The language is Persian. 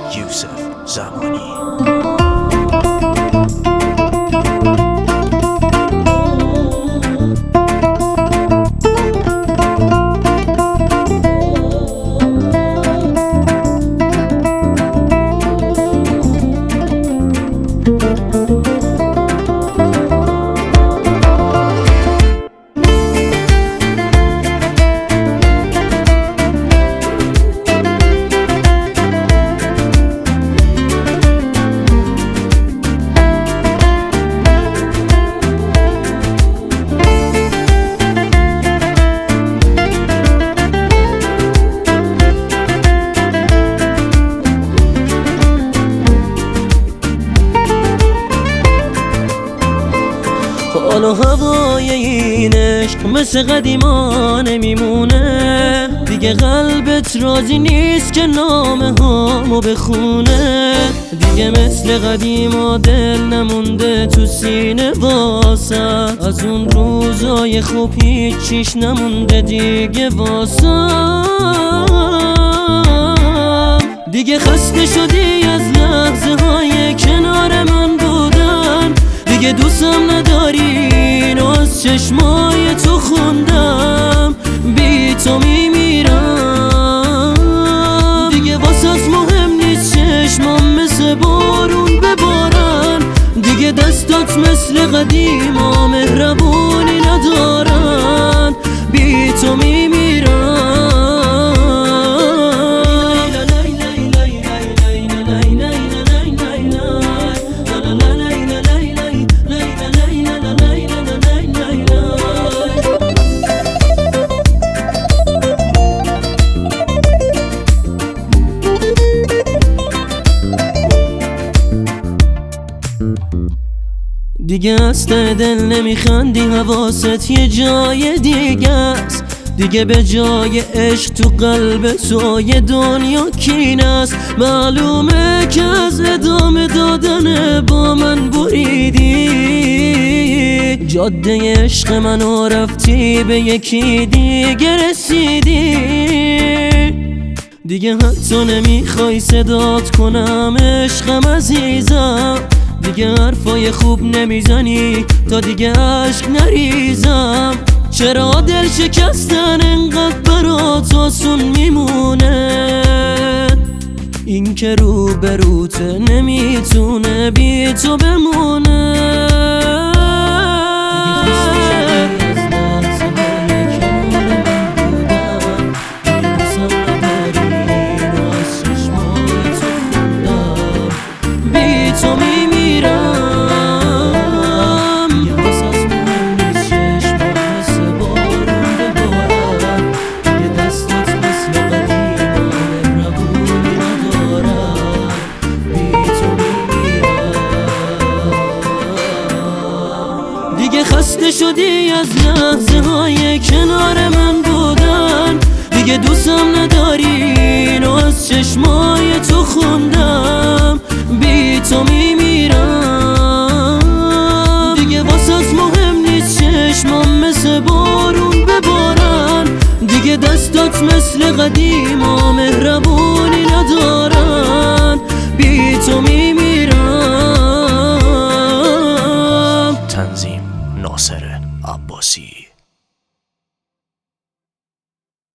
یوسف زمانی. حالا هوای این عشق مثل قدیما نمیمونه دیگه، قلبت راضی نیست که نامه هامو بخونه دیگه، مثل قدیما دل نمونده تو سینه واسه، از اون روزای خوب هیچیش نمونده دیگه واسه. دیگه خسته شدی از لحظه های کنار من بودن، دیگه دوستم نداری و از چشمای تو خوندم بی تو میمیرم دیگه، واسه مهم نیست چشمام مثل بارون ببارن دیگه، دستات مثل قدیما مهربونی ندارن بی تو میمیرم. دیگه از ته دل نمیخندی، حواست یه جای دیگه است دیگه، به جای عشق تو قلب تو یه دنیا کینه است. معلومه که از ادامه دادن با من بریدی، جاده عشق منو رفتی به یکی دیگه رسیدی دیگه، حتی نمیخوای صدات کنم عشقم عزیزم، دیگه حرفای خوب نمیزنی تا دیگه عشق نریزم. چرا دل شکستن انقدر برات آسون میمونه، این که رو به روت نمیتونه بی تو بمونه. دیگه خسته شدی از لحظه های کنار من بودن، دیگه دوستم نداری و از چشمای تو خوندم بی تو میمیرم دیگه، واسه مهم نیست چشمام مثل بارون ببارن دیگه، دستات مثل قدیما مهربونی ندارن بی تو میمیرم.